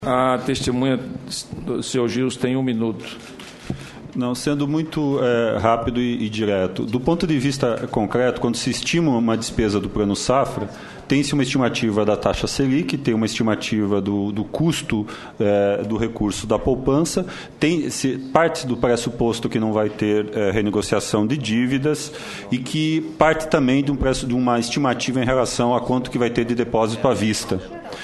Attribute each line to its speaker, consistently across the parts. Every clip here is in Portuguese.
Speaker 1: A testemunha do senhor Gilson tem 1 minuto.
Speaker 2: Não, sendo muito rápido e direto. Do ponto de vista concreto, quando se estima uma despesa do Plano Safra, tem-se uma estimativa da taxa Selic, tem uma estimativa do custo do recurso da poupança, tem-se parte do pressuposto que não vai ter renegociação de dívidas e que parte também de uma estimativa em relação a quanto que vai ter de depósito à vista.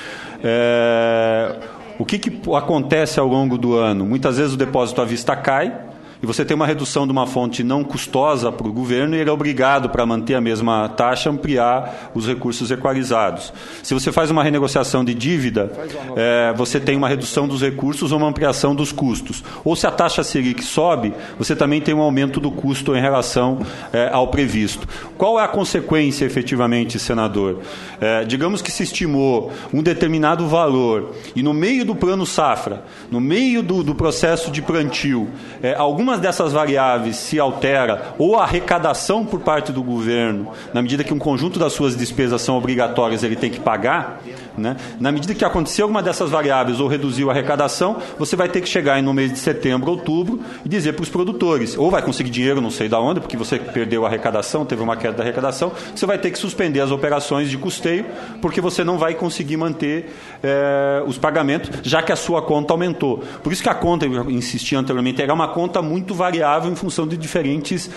Speaker 2: O que acontece ao longo do ano? Muitas vezes o depósito à vista cai e você tem uma redução de uma fonte não custosa para o governo e ele é obrigado, para manter a mesma taxa, ampliar os recursos equalizados. Se você faz uma renegociação de dívida, você tem uma redução dos recursos ou uma ampliação dos custos. Ou se a taxa Selic sobe, você também tem um aumento do custo em relação ao previsto. Qual é a consequência, efetivamente, senador? Digamos que se estimou um determinado valor e no meio do Plano Safra, no meio do processo de plantio, algumas dessas variáveis se altera, ou a arrecadação por parte do governo, na medida que um conjunto das suas despesas são obrigatórias, ele tem que pagar, né? Na medida que aconteceu alguma dessas variáveis ou reduziu a arrecadação, você vai ter que chegar no mês de setembro, outubro, e dizer para os produtores, ou vai conseguir dinheiro, não sei de onde, porque você perdeu a arrecadação, teve uma queda da arrecadação, você vai ter que suspender as operações de custeio, porque você não vai conseguir manter os pagamentos, já que a sua conta aumentou. Por isso que a conta, eu insisti anteriormente, era uma conta muito variável em função de diferentes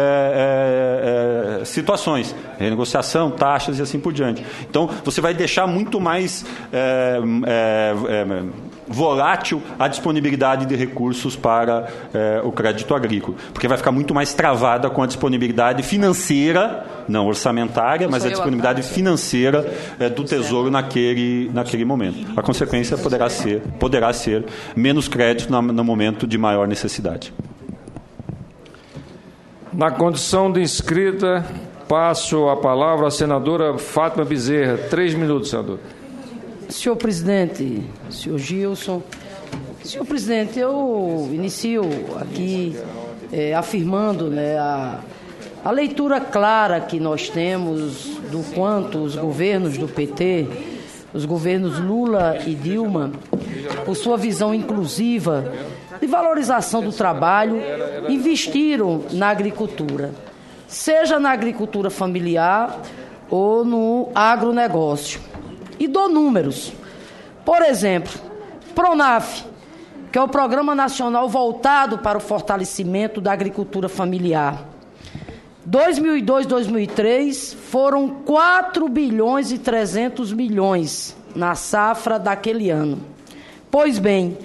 Speaker 2: situações, renegociação, taxas e assim por diante. Então, você vai deixar muito mais volátil a disponibilidade de recursos para o crédito agrícola, porque vai ficar muito mais travada com a disponibilidade financeira, não orçamentária, mas a disponibilidade financeira do Tesouro naquele momento. A consequência poderá ser menos crédito no momento de maior necessidade.
Speaker 1: Na condição de inscrita, passo a palavra à senadora Fátima Bezerra. 3 minutos, senador.
Speaker 3: Senhor presidente, senhor Gilson, senhor presidente, eu inicio aqui afirmando, né, a leitura clara que nós temos do quanto os governos do PT, os governos Lula e Dilma, por sua visão inclusiva de valorização do trabalho, investiram na agricultura, seja na agricultura familiar ou no agronegócio. E dou números. Por exemplo, PRONAF, que é o Programa Nacional voltado para o fortalecimento da agricultura familiar. 2002, 2003 foram 4 bilhões e 300 milhões na safra daquele ano. Pois bem,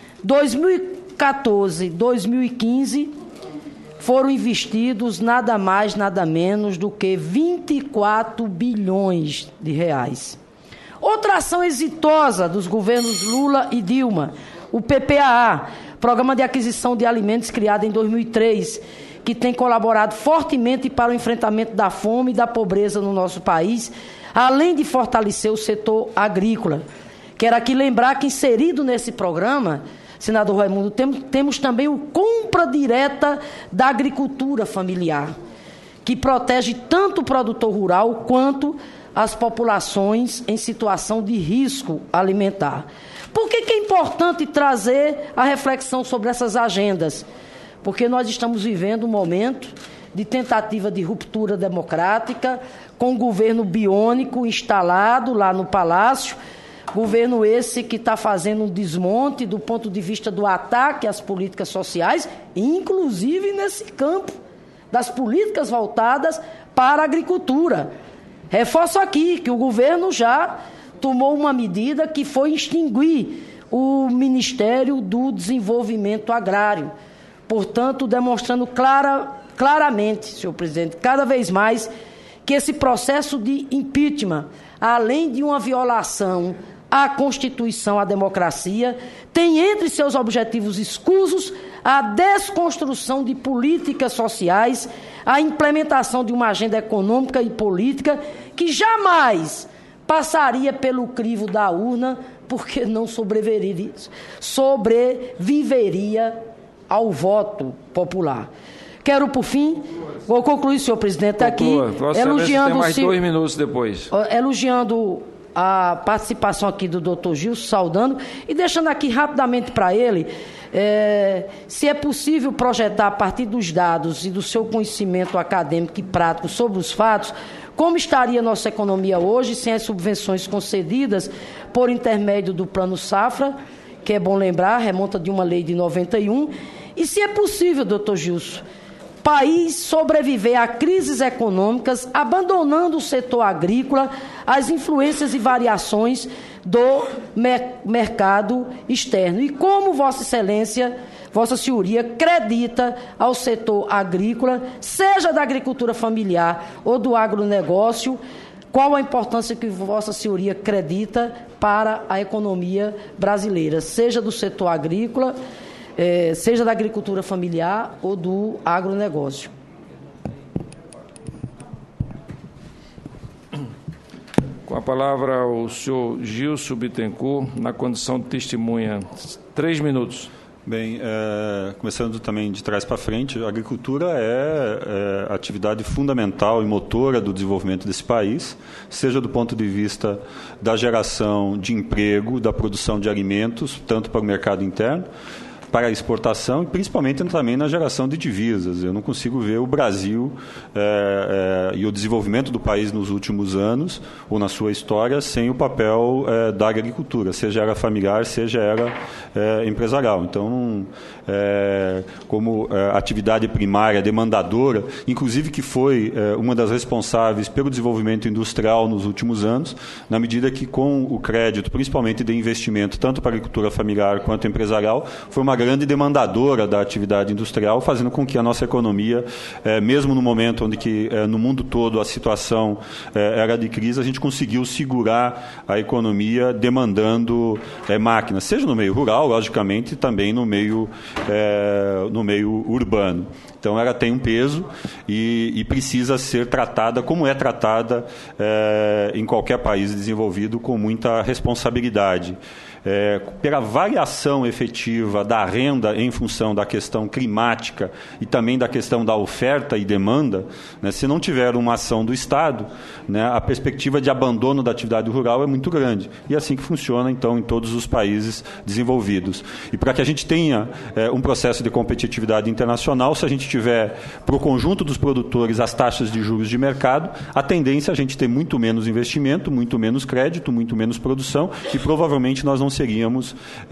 Speaker 3: 2014, 2015 foram investidos nada mais, nada menos do que 24 bilhões de reais. Outra ação exitosa dos governos Lula e Dilma, o PPAA, Programa de Aquisição de Alimentos, criado em 2003, que tem colaborado fortemente para o enfrentamento da fome e da pobreza no nosso país, além de fortalecer o setor agrícola. Quero aqui lembrar que, inserido nesse programa, senador Raimundo, temos também o Compra Direta da Agricultura Familiar, que protege tanto o produtor rural quanto as populações em situação de risco alimentar. Por que é importante trazer a reflexão sobre essas agendas? Porque nós estamos vivendo um momento de tentativa de ruptura democrática, com o governo biônico instalado lá no Palácio, governo esse que está fazendo um desmonte do ponto de vista do ataque às políticas sociais, inclusive nesse campo das políticas voltadas para a agricultura. Reforço aqui que o governo já tomou uma medida que foi extinguir o Ministério do Desenvolvimento Agrário. Portanto, demonstrando claramente, senhor presidente, cada vez mais, que esse processo de impeachment, além de uma violação à Constituição, à democracia, tem entre seus objetivos escusos a desconstrução de políticas sociais, a implementação de uma agenda econômica e política que jamais passaria pelo crivo da urna, porque não sobreviveria ao voto popular. Quero, por fim, vou concluir, senhor presidente, aqui,
Speaker 1: elogiando tem mais 2 minutos depois.
Speaker 3: Elogiando a participação aqui do Dr. Gilson, saudando, e deixando aqui rapidamente para ele, se é possível projetar, a partir dos dados e do seu conhecimento acadêmico e prático sobre os fatos, como estaria nossa economia hoje sem as subvenções concedidas por intermédio do Plano Safra, que é bom lembrar, remonta de uma lei de 91, e se é possível, doutor Gilson, país sobreviver a crises econômicas, abandonando o setor agrícola, as influências e variações do mercado externo. E como Vossa Excelência, Vossa Senhoria, acredita ao setor agrícola, seja da agricultura familiar ou do agronegócio, qual a importância que Vossa Senhoria acredita para a economia brasileira, seja do setor agrícola, seja da agricultura familiar ou do agronegócio?
Speaker 1: Com a palavra o senhor Gilson Bittencourt, na condição de testemunha. 3 minutos.
Speaker 2: Bem, começando também de trás para frente, a agricultura é atividade fundamental e motora do desenvolvimento desse país, seja do ponto de vista da geração de emprego, da produção de alimentos, tanto para o mercado interno, para a exportação e principalmente também na geração de divisas. Eu não consigo ver o Brasil e o desenvolvimento do país nos últimos anos ou na sua história sem o papel da agricultura, seja ela familiar, seja ela empresarial. Então, como atividade primária, demandadora, inclusive que foi uma das responsáveis pelo desenvolvimento industrial nos últimos anos, na medida que com o crédito, principalmente de investimento, tanto para a agricultura familiar quanto empresarial, foi uma grande demandadora da atividade industrial, fazendo com que a nossa economia, mesmo no momento onde que no mundo todo a situação era de crise, a gente conseguiu segurar a economia demandando máquinas, seja no meio rural, logicamente, e também no meio urbano. Então, ela tem um peso e precisa ser tratada, como é tratada em qualquer país desenvolvido, com muita responsabilidade. Pela variação efetiva da renda em função da questão climática e também da questão da oferta e demanda, né, se não tiver uma ação do Estado, né, a perspectiva de abandono da atividade rural é muito grande. E é assim que funciona, então, em todos os países desenvolvidos. E para que a gente tenha um processo de competitividade internacional, se a gente tiver, para o conjunto dos produtores, as taxas de juros de mercado, a tendência é a gente ter muito menos investimento, muito menos crédito, muito menos produção e provavelmente nós não seríamos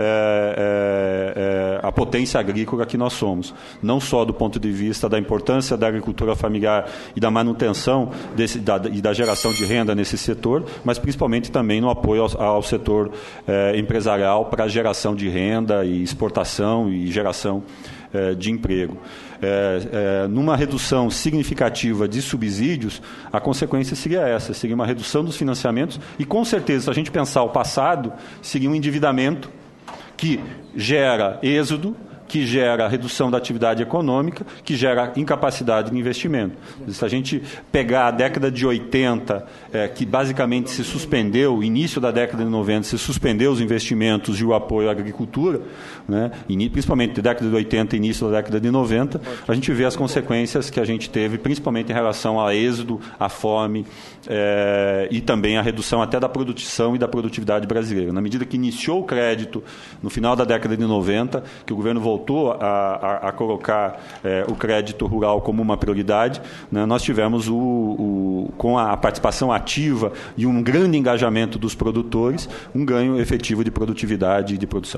Speaker 2: a potência agrícola que nós somos. Não só do ponto de vista da importância da agricultura familiar e da manutenção e da geração de renda nesse setor, mas principalmente também no apoio ao setor empresarial para a geração de renda e exportação e geração de emprego. Numa redução significativa de subsídios, a consequência seria essa, seria uma redução dos financiamentos e, com certeza, se a gente pensar o passado, seria um endividamento que gera êxodo, que gera redução da atividade econômica, que gera incapacidade de investimento. Se a gente pegar a década de 80, que basicamente se suspendeu, início da década de 90, se suspendeu os investimentos e o apoio à agricultura, né, principalmente da década de 80 e início da década de 90, a gente vê as consequências que a gente teve, principalmente em relação ao êxodo, à fome e também a redução até da produção e da produtividade brasileira. Na medida que iniciou o crédito no final da década de 90, que o governo voltou a colocar o crédito rural como uma prioridade, né, nós tivemos, com a participação ativa e um grande engajamento dos produtores, um ganho efetivo de produtividade e de produção.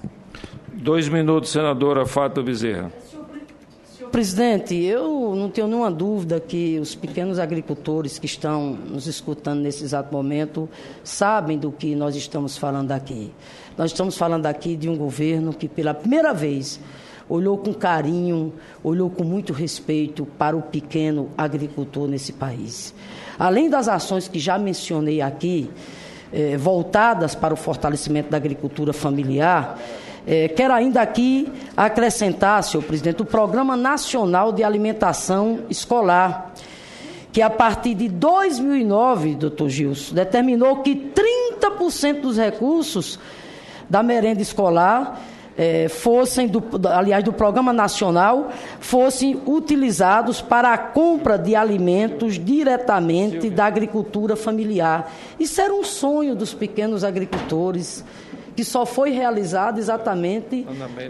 Speaker 1: 2 minutos, senadora Fátima Bezerra.
Speaker 3: Senhor presidente, eu não tenho nenhuma dúvida que os pequenos agricultores que estão nos escutando nesse exato momento sabem do que nós estamos falando aqui. Nós estamos falando aqui de um governo que, pela primeira vez, olhou com carinho, olhou com muito respeito para o pequeno agricultor nesse país. Além das ações que já mencionei aqui, voltadas para o fortalecimento da agricultura familiar, quero ainda aqui acrescentar, senhor presidente, o Programa Nacional de Alimentação Escolar, que a partir de 2009, doutor Gilson, determinou que 30% dos recursos da merenda escolar fossem, do Programa Nacional, fossem utilizados para a compra de alimentos diretamente da agricultura familiar. Isso era um sonho dos pequenos agricultores, que só foi realizado exatamente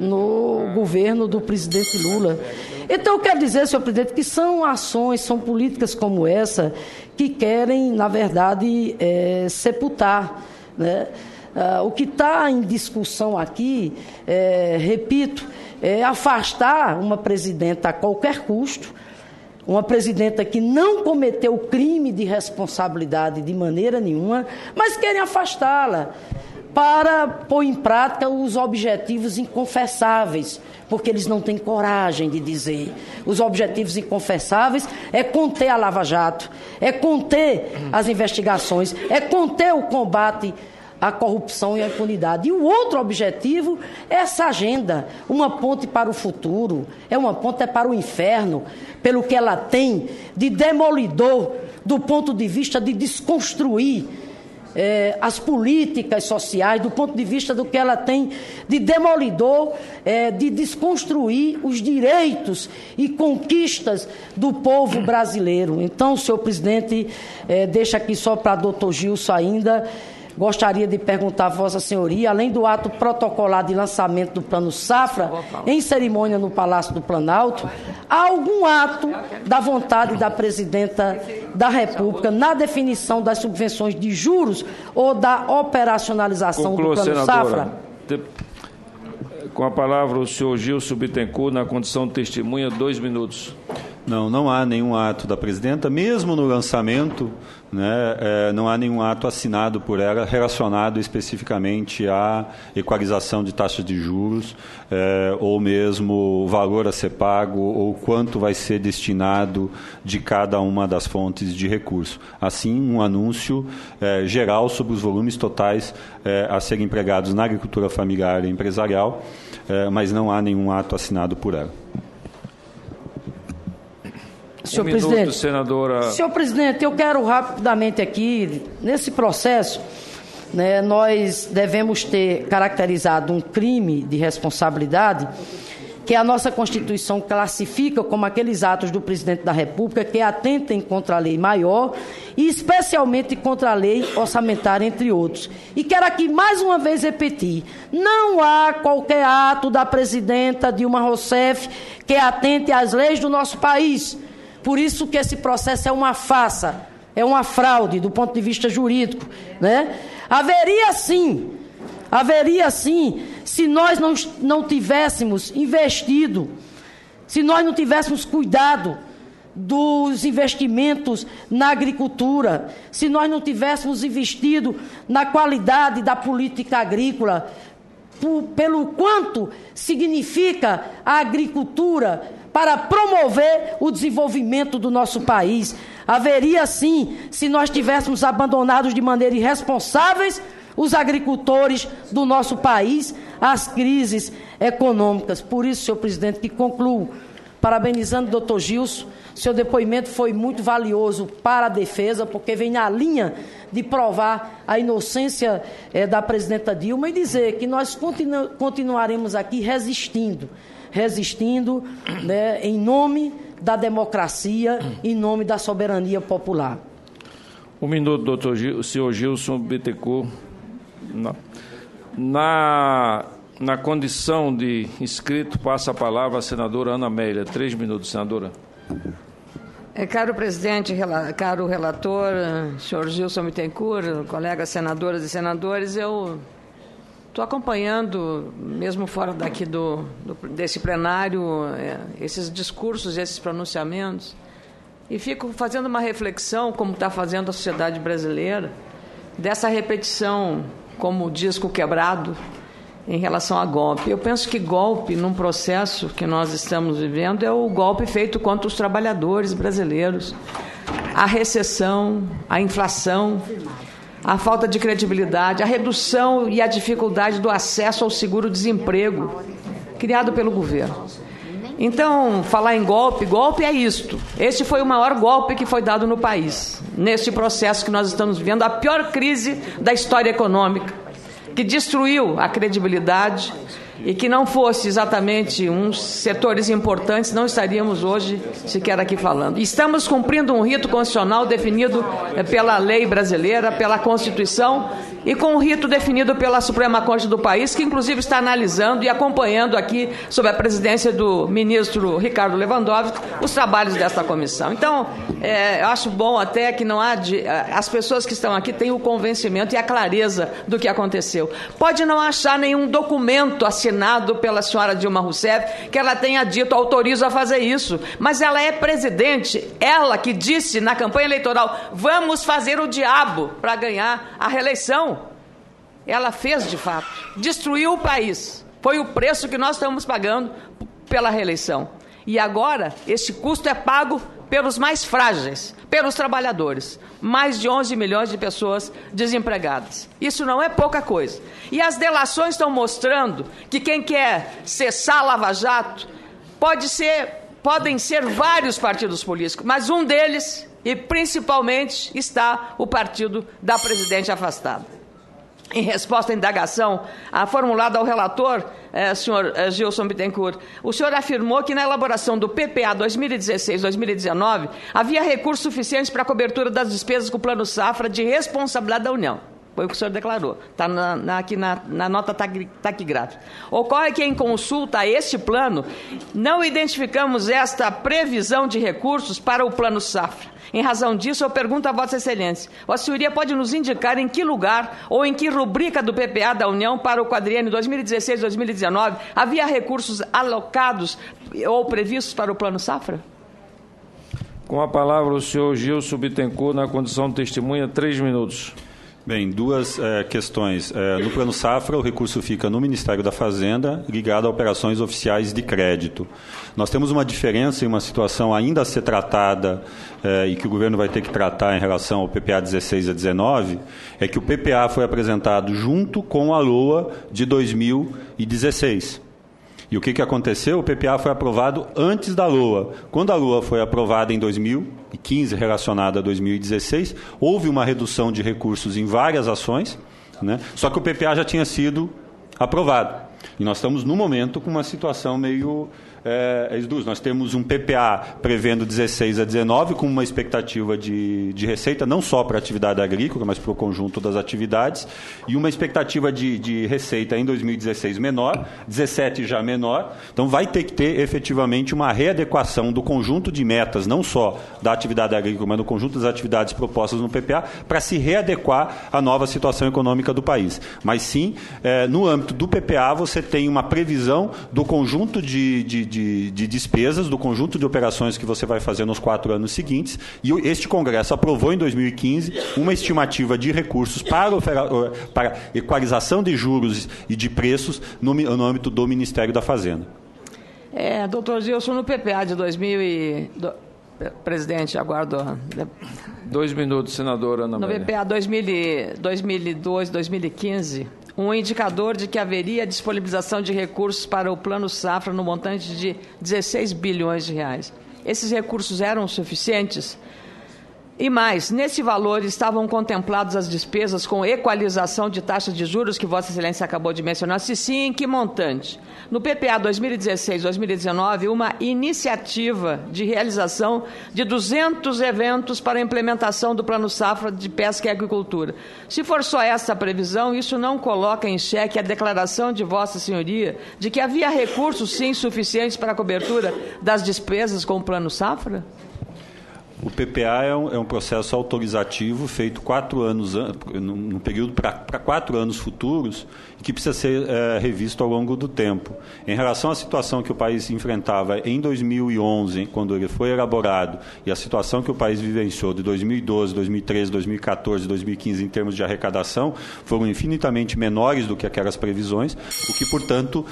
Speaker 3: no governo do presidente Lula. Então, eu quero dizer, senhor presidente, que são ações, são políticas como essa que querem, na verdade, sepultar, né? O que está em discussão aqui, repito, é afastar uma presidenta a qualquer custo, uma presidenta que não cometeu crime de responsabilidade de maneira nenhuma, mas querem afastá-la para pôr em prática os objetivos inconfessáveis, porque eles não têm coragem de dizer. Os objetivos inconfessáveis é conter a Lava Jato, é conter as investigações, é conter o combate à corrupção e à impunidade. E o outro objetivo é essa agenda, uma ponte para o futuro, uma ponte para o inferno, pelo que ela tem de demolidor do ponto de vista de desconstruir as políticas sociais, do ponto de vista do que ela tem de demolidor, de desconstruir os direitos e conquistas do povo brasileiro. Então, senhor presidente, deixa aqui só para doutor Gilson ainda, gostaria de perguntar a Vossa Senhoria, além do ato protocolar de lançamento do Plano Safra, em cerimônia no Palácio do Planalto, há algum ato da vontade da Presidenta da República na definição das subvenções de juros ou da operacionalização do Plano Safra?
Speaker 1: Com a palavra o senhor Gilson Bittencourt, na condição de testemunha, 2 minutos.
Speaker 2: Não há nenhum ato da Presidenta, mesmo no lançamento, né, não há nenhum ato assinado por ela relacionado especificamente à equalização de taxas de juros, ou mesmo o valor a ser pago, ou quanto vai ser destinado de cada uma das fontes de recurso. Assim, um anúncio geral sobre os volumes totais a serem empregados na agricultura familiar e empresarial, mas não há nenhum ato assinado por ela.
Speaker 3: Senhor presidente,
Speaker 1: senadora.
Speaker 3: Senhor presidente, eu quero rapidamente aqui, nesse processo, né, nós devemos ter caracterizado um crime de responsabilidade que a nossa Constituição classifica como aqueles atos do presidente da República que atentem contra a lei maior e especialmente contra a lei orçamentária, entre outros. E quero aqui mais uma vez repetir, não há qualquer ato da presidenta Dilma Rousseff que atente às leis do nosso país. Por isso que esse processo é uma farsa, é uma fraude do ponto de vista jurídico, né? Haveria sim, se nós não tivéssemos investido, se nós não tivéssemos cuidado dos investimentos na agricultura, se nós não tivéssemos investido na qualidade da política agrícola, pelo quanto significa a agricultura para promover o desenvolvimento do nosso país. Haveria sim, se nós tivéssemos abandonado de maneira irresponsáveis os agricultores do nosso país às crises econômicas. Por isso, senhor presidente, que concluo parabenizando o doutor Gilson. Seu depoimento foi muito valioso para a defesa, porque vem na linha de provar a inocência da presidenta Dilma e dizer que nós continuaremos aqui resistindo, né, em nome da democracia, em nome da soberania popular.
Speaker 1: 1 minuto, doutor senhor Gilson Bittencourt. Na condição de inscrito, passa a palavra a senadora Ana Amélia. 3 minutos, senadora.
Speaker 4: Caro presidente, caro relator, senhor Gilson Bittencourt, colegas senadoras e senadores, eu estou acompanhando, mesmo fora daqui desse plenário, esses discursos, esses pronunciamentos, e fico fazendo uma reflexão, como está fazendo a sociedade brasileira, dessa repetição como disco quebrado em relação a golpe. Eu penso que golpe, num processo que nós estamos vivendo, é o golpe feito contra os trabalhadores brasileiros. A recessão, a inflação, a falta de credibilidade, a redução e a dificuldade do acesso ao seguro-desemprego criado pelo governo. Então, falar em golpe é isto. Este foi o maior golpe que foi dado no país, neste processo que nós estamos vivendo, a pior crise da história econômica, que destruiu a credibilidade, e que não fosse exatamente uns setores importantes, não estaríamos hoje sequer aqui falando. Estamos cumprindo um rito constitucional definido pela lei brasileira, pela Constituição, e com um rito definido pela Suprema Corte do país, que inclusive está analisando e acompanhando aqui, sob a presidência do ministro Ricardo Lewandowski, os trabalhos desta comissão. Então, eu acho bom até que não há as pessoas que estão aqui têm o convencimento e a clareza do que aconteceu. Pode não achar nenhum documento assinado pela senhora Dilma Rousseff que ela tenha dito, autorizo a fazer isso, mas ela é presidente, ela que disse na campanha eleitoral, vamos fazer o diabo para ganhar a reeleição. Ela fez de fato, destruiu o país, foi o preço que nós estamos pagando pela reeleição. E agora, esse custo é pago pelos mais frágeis, pelos trabalhadores. Mais de 11 milhões de pessoas desempregadas. Isso não é pouca coisa. E as delações estão mostrando que quem quer cessar a Lava Jato podem ser vários partidos políticos, mas um deles, e principalmente, está o partido da presidente afastada. Em resposta à indagação formulada ao relator, senhor Gilson Bittencourt, o senhor afirmou que na elaboração do PPA 2016-2019 havia recursos suficientes para a cobertura das despesas com o Plano Safra de responsabilidade da União. Foi o que o senhor declarou, está aqui na nota taquigráfica. Ocorre que em consulta a este plano, não identificamos esta previsão de recursos para o Plano Safra. Em razão disso, eu pergunto a Vossa Excelência, Vossa Senhoria pode nos indicar em que lugar ou em que rubrica do PPA da União para o quadriênio 2016-2019 havia recursos alocados ou previstos para o Plano Safra?
Speaker 1: Com a palavra o senhor Gilson Bittencourt, na condição de testemunha, 3 minutos.
Speaker 2: Bem, duas questões. No Plano Safra, o recurso fica no Ministério da Fazenda, ligado a operações oficiais de crédito. Nós temos uma diferença em uma situação ainda a ser tratada e que o governo vai ter que tratar em relação ao PPA 16 a 19, é que o PPA foi apresentado junto com a LOA de 2016. E o que aconteceu? O PPA foi aprovado antes da LOA. Quando a LOA foi aprovada em 2015, relacionada a 2016, houve uma redução de recursos em várias ações, né? Só que o PPA já tinha sido aprovado. E nós estamos, no momento, com uma situação meio esdrúxula. Nós temos um PPA prevendo 16 a 19, com uma expectativa de receita, não só para a atividade agrícola, mas para o conjunto das atividades, e uma expectativa de receita em 2016 menor, 17 já menor. Então, vai ter que ter, efetivamente, uma readequação do conjunto de metas, não só da atividade agrícola, mas do conjunto das atividades propostas no PPA, para se readequar à nova situação econômica do país. Mas, sim, no âmbito do PPA, você tem uma previsão do conjunto de despesas, do conjunto de operações que você vai fazer nos 4 anos seguintes, e este Congresso aprovou em 2015 uma estimativa de recursos para equalização de juros e de preços no âmbito do Ministério da Fazenda.
Speaker 4: Doutor Gilson, no PPA de 2000 Presidente, aguardo.
Speaker 1: 2 minutos, senadora Ana Amélia.
Speaker 4: No PPA 2002, 2015, um indicador de que haveria disponibilização de recursos para o Plano Safra no montante de 16 bilhões de reais. Esses recursos eram suficientes? E mais, nesse valor estavam contempladas as despesas com equalização de taxa de juros que Vossa Excelência acabou de mencionar? Se sim, em que montante? No PPA 2016-2019, uma iniciativa de realização de 200 eventos para a implementação do Plano Safra de Pesca e Agricultura. Se for só essa a previsão, isso não coloca em xeque a declaração de Vossa Senhoria de que havia recursos, sim, suficientes para a cobertura das despesas com o Plano Safra?
Speaker 2: O PPA é um processo autorizativo feito 4 anos, num período para 4 anos futuros, que precisa ser revisto ao longo do tempo. Em relação à situação que o país enfrentava em 2011, quando ele foi elaborado, e a situação que o país vivenciou de 2012, 2013, 2014, 2015 em termos de arrecadação, foram infinitamente menores do que aquelas previsões, o que, portanto,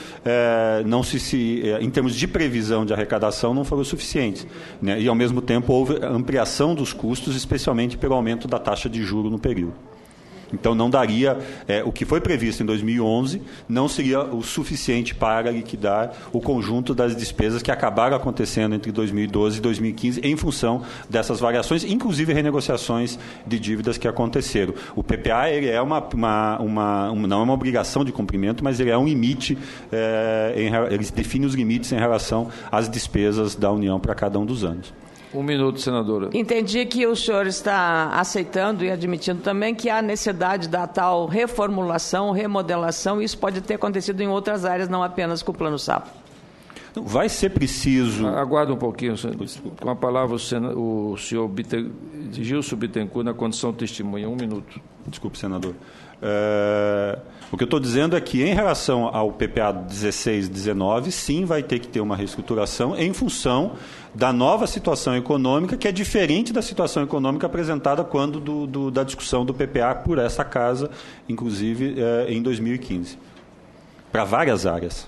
Speaker 2: em termos de previsão de arrecadação, não foram suficientes, né? E, ao mesmo tempo, houve ampliação dos custos, especialmente pelo aumento da taxa de juro no período. Então, não daria... o que foi previsto em 2011 não seria o suficiente para liquidar o conjunto das despesas que acabaram acontecendo entre 2012 e 2015 em função dessas variações, inclusive renegociações de dívidas que aconteceram. O PPA ele é não é uma obrigação de cumprimento, mas ele é um limite, ele define os limites em relação às despesas da União para cada um dos anos.
Speaker 1: 1 minuto, senadora.
Speaker 4: Entendi que o senhor está aceitando e admitindo também que há necessidade da tal reformulação, remodelação, e isso pode ter acontecido em outras áreas, não apenas com o Plano Safra.
Speaker 2: Vai ser preciso...
Speaker 1: Aguarda um pouquinho. Com a palavra o senhor Gilson Bittencourt na condição de testemunha. 1 minuto.
Speaker 2: Desculpe, senador. O que eu estou dizendo é que, em relação ao PPA 16 e 19, sim, vai ter que ter uma reestruturação em função da nova situação econômica, que é diferente da situação econômica apresentada quando da discussão do PPA por essa casa, inclusive em 2015, para várias áreas.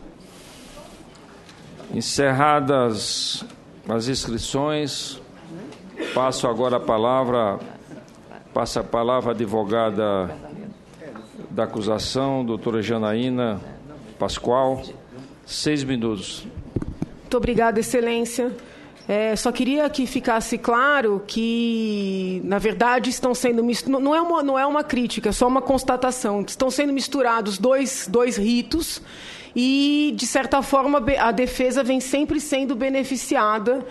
Speaker 1: Encerradas as inscrições, passa a palavra à advogada da acusação, doutora Janaína Pascoal. 6 minutos.
Speaker 5: Muito obrigada, Excelência. Só queria que ficasse claro que, na verdade, estão sendo não é uma crítica, é só uma constatação. Estão sendo misturados dois ritos e, de certa forma, a defesa vem sempre sendo beneficiada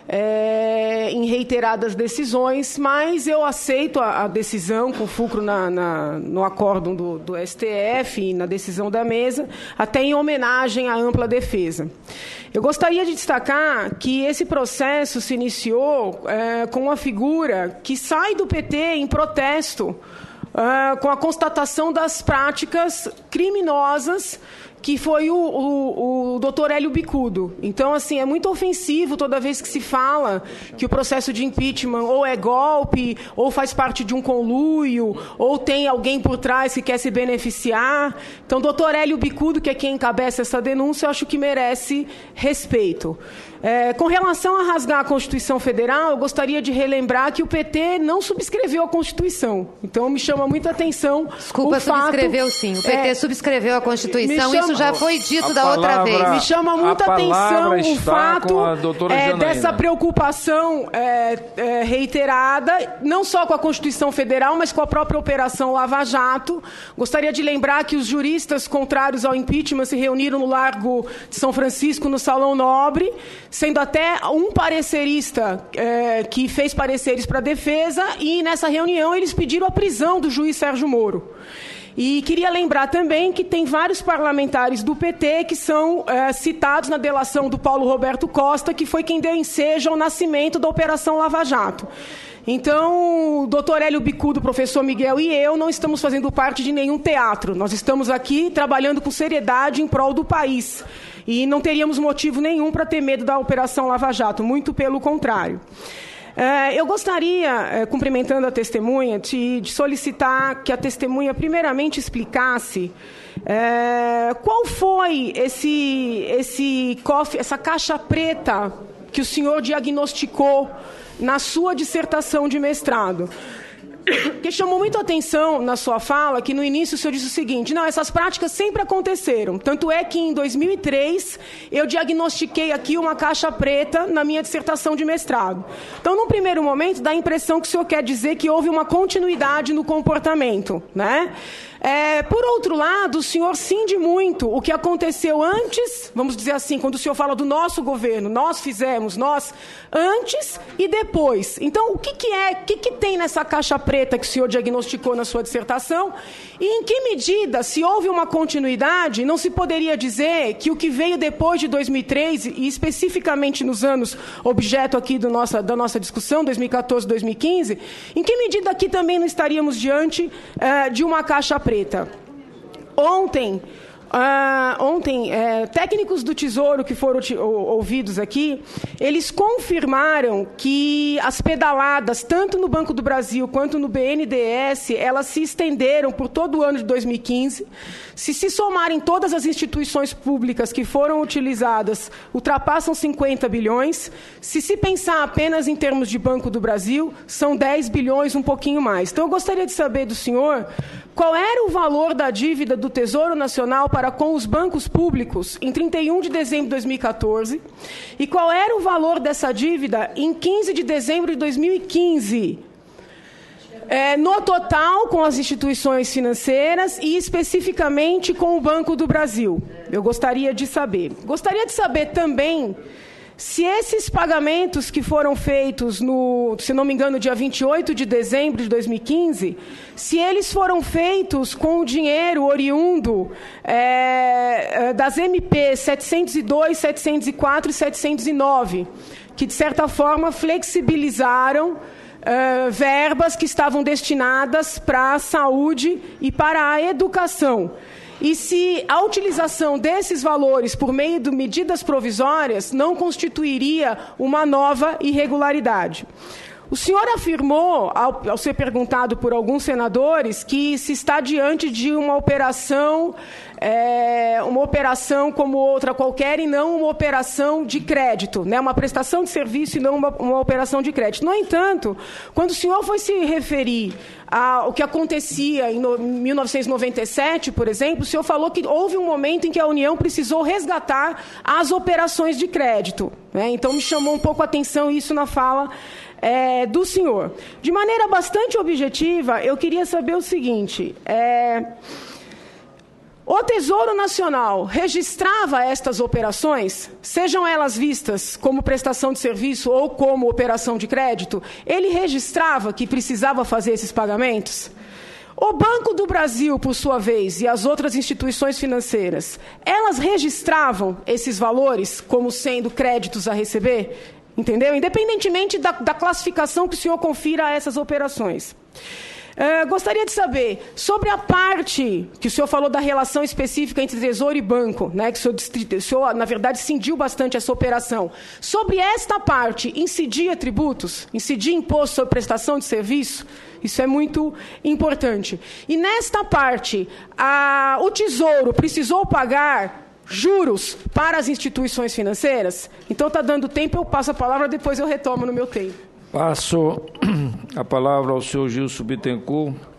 Speaker 5: em reiteradas decisões, mas eu aceito a decisão com fulcro no acórdão do STF e na decisão da mesa, até em homenagem à ampla defesa. Eu gostaria de destacar que esse processo se iniciou com uma figura que sai do PT em protesto com a constatação das práticas criminosas, que foi o doutor Hélio Bicudo. Então, assim, é muito ofensivo toda vez que se fala que o processo de impeachment ou é golpe, ou faz parte de um conluio, ou tem alguém por trás que quer se beneficiar. Então, doutor Hélio Bicudo, que é quem encabeça essa denúncia, eu acho que merece respeito. Com relação a rasgar a Constituição Federal, eu gostaria de relembrar que o PT não subscreveu a Constituição. Então, me chama muita atenção.
Speaker 6: Desculpa, subscreveu sim. O PT subscreveu a Constituição. Isso já foi dito da outra vez.
Speaker 5: Me chama muita atenção o fato dessa preocupação reiterada, não só com a Constituição Federal, mas com a própria Operação Lava Jato. Gostaria de lembrar que os juristas contrários ao impeachment se reuniram no Largo de São Francisco, no Salão Nobre, sendo até um parecerista que fez pareceres para a defesa, e nessa reunião eles pediram a prisão do juiz Sérgio Moro. E queria lembrar também que tem vários parlamentares do PT que são citados na delação do Paulo Roberto Costa, que foi quem deu ensejo ao nascimento da Operação Lava Jato. Então, o doutor Hélio Bicudo, o professor Miguel e eu não estamos fazendo parte de nenhum teatro. Nós estamos aqui trabalhando com seriedade em prol do país. E não teríamos motivo nenhum para ter medo da Operação Lava Jato, muito pelo contrário. Eu gostaria, cumprimentando a testemunha, de solicitar que a testemunha primeiramente explicasse qual foi essa caixa preta que o senhor diagnosticou na sua dissertação de mestrado. Que chamou muito a atenção na sua fala, que no início o senhor disse o seguinte: não, essas práticas sempre aconteceram. Tanto é que em 2003 eu diagnostiquei aqui uma caixa preta na minha dissertação de mestrado. Então, num primeiro momento, dá a impressão que o senhor quer dizer que houve uma continuidade no comportamento, né? Por outro lado, o senhor cinde muito o que aconteceu antes, vamos dizer assim, quando o senhor fala do nosso governo, nós fizemos, nós, antes e depois. Então, o que tem nessa caixa preta que o senhor diagnosticou na sua dissertação? E em que medida, se houve uma continuidade, não se poderia dizer que o que veio depois de 2003, e especificamente nos anos objeto aqui da nossa discussão, 2014, 2015, em que medida aqui também não estaríamos diante de uma caixa preta? Ontem, técnicos do Tesouro que foram ouvidos aqui, eles confirmaram que as pedaladas, tanto no Banco do Brasil quanto no BNDES, elas se estenderam por todo o ano de 2015. Se somarem todas as instituições públicas que foram utilizadas, ultrapassam 50 bilhões. Se pensar apenas em termos de Banco do Brasil, são 10 bilhões, um pouquinho mais. Então, eu gostaria de saber do senhor qual era o valor da dívida do Tesouro Nacional para com os bancos públicos em 31 de dezembro de 2014 e qual era o valor dessa dívida em 15 de dezembro de 2015. No total, com as instituições financeiras e especificamente com o Banco do Brasil. Eu gostaria de saber. Gostaria de saber também se esses pagamentos que foram feitos, se não me engano, dia 28 de dezembro de 2015, se eles foram feitos com o dinheiro oriundo das MP 702, 704 e 709, que, de certa forma, flexibilizaram verbas que estavam destinadas para a saúde e para a educação. E se a utilização desses valores por meio de medidas provisórias não constituiria uma nova irregularidade. O senhor afirmou, ao ser perguntado por alguns senadores, que se está diante de uma operação como outra qualquer e não uma operação de crédito, né? Uma prestação de serviço e não uma operação de crédito. No entanto, quando o senhor foi se referir ao que acontecia em 1997, por exemplo, o senhor falou que houve um momento em que a União precisou resgatar as operações de crédito, né? Então, me chamou um pouco a atenção isso na fala do senhor. De maneira bastante objetiva, eu queria saber o seguinte: o Tesouro Nacional registrava estas operações, sejam elas vistas como prestação de serviço ou como operação de crédito? Ele registrava que precisava fazer esses pagamentos? O Banco do Brasil, por sua vez, e as outras instituições financeiras, elas registravam esses valores como sendo créditos a receber? Entendeu? Independentemente da classificação que o senhor confira a essas operações. Gostaria de saber sobre a parte que o senhor falou da relação específica entre Tesouro e Banco, né, que o senhor, na verdade, cindiu bastante essa operação. Sobre esta parte, incidia tributos? Incidia imposto sobre prestação de serviço? Isso é muito importante. E nesta parte, o Tesouro precisou pagar juros para as instituições financeiras? Então, está dando tempo, eu passo a palavra, depois eu retomo no meu tempo.
Speaker 1: Passo a palavra ao senhor Gilson Bittencourt.